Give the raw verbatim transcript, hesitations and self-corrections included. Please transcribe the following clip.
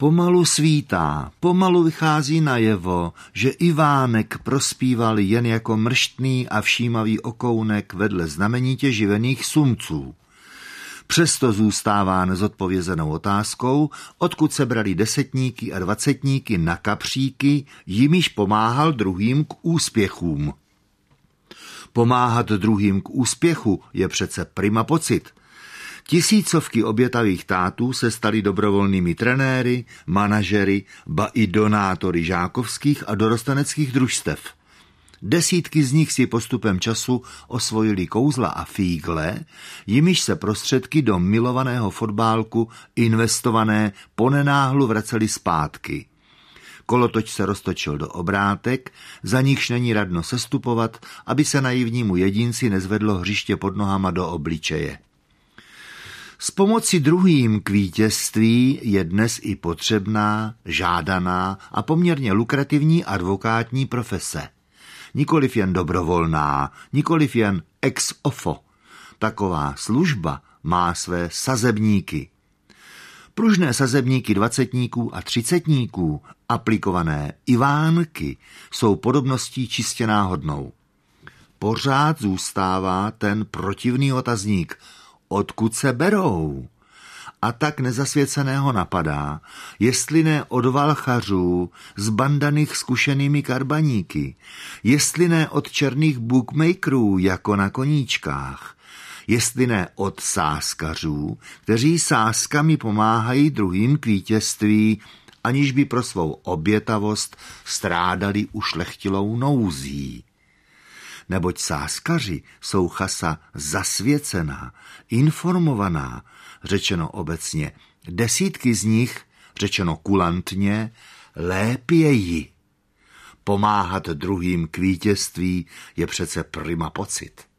Pomalu svítá, pomalu vychází najevo, že Ivánek prospíval jen jako mrštný a všímavý okounek vedle znamenitě živených sumců. Přesto zůstává nezodpovězenou otázkou, odkud se brali desetníky a dvacetníky na kapříky, jimiž pomáhal druhým k úspěchům. Pomáhat druhým k úspěchu je přece prima pocit. Tisícovky obětavých tátů se staly dobrovolnými trenéry, manažery, ba i donátory žákovských a dorosteneckých družstev. Desítky z nich si postupem času osvojili kouzla a fígle, jimiž se prostředky do milovaného fotbálku investované ponenáhlu vracely zpátky. Kolotoč se roztočil do obrátek, za nichž není radno sestupovat, aby se naivnímu jedinci nezvedlo hřiště pod nohama do obličeje. S pomocí druhým k vítězství je dnes i potřebná, žádaná a poměrně lukrativní advokátní profese. Nikoliv jen dobrovolná, nikoliv jen ex ofo. Taková služba má své sazebníky. Pružné sazebníky dvacetníků a třicetníků, aplikované Ivánky, jsou podobností čistě náhodnou. Pořád zůstává ten protivný otazník, odkud se berou. A tak nezasvěceného napadá, jestli ne od valchařů z bandaných zkušenými karbaníky, jestli ne od černých bookmakerů jako na koníčkách, jestli ne od sázkařů, kteří sázkami pomáhají druhým k vítězství, aniž by pro svou obětavost strádali ušlechtilou nouzí. Neboť sázkaři jsou chasa zasvěcená, informovaná, řečeno obecně, desítky z nich, řečeno kulantně, lépějí. Pomáhat druhým k vítězství je přece prima pocit.